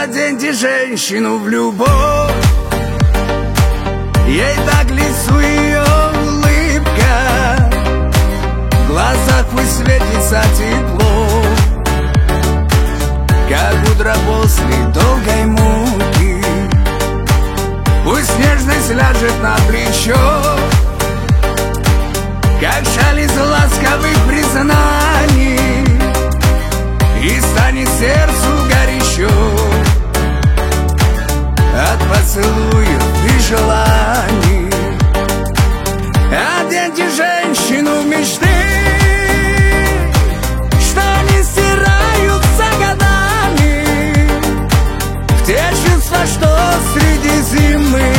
Оденьте женщину в любовь, ей так к лицу ее улыбка, в глазах пусть светится тепло, как утро после долгой муки. Пусть нежность ляжет на плечо, как шаль из ласковых признаний, и станет сердцу горячо от поцелуев и желаний. Оденьте женщину мечты, что не стираются годами, в те чувства, что среди зимы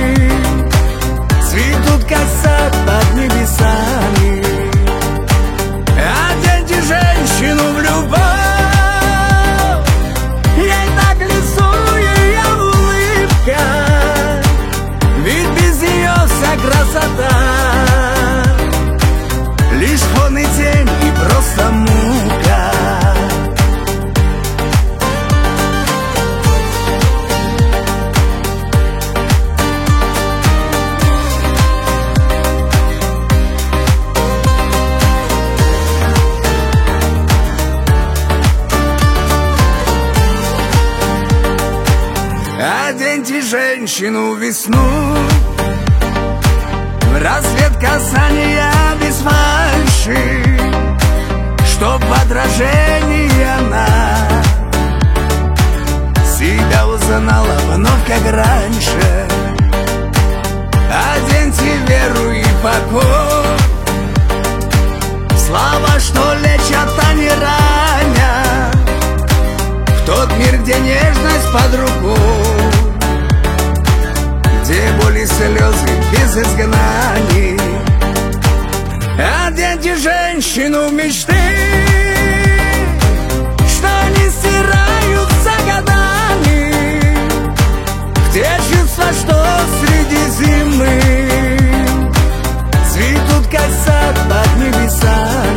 цветут, как сад под небесами. Оденьте женщину в любовь, ей так к лицу ее улыбка, ведь без нее вся красота лишь фон и тень и просто мука. Оденьте женщину в весну, в рассвет касания без фальши, чтоб в отражении она себя узнала вновь, как раньше. Оденьте веру и покой, слова, что лечат, а не ранят, в тот мир, где нежность под рукой, где боль и слезы без изгнаний. Оденьте женщину мечты, что не стираются годами, в те чувства, что среди зимы цветут, как сад под небесами.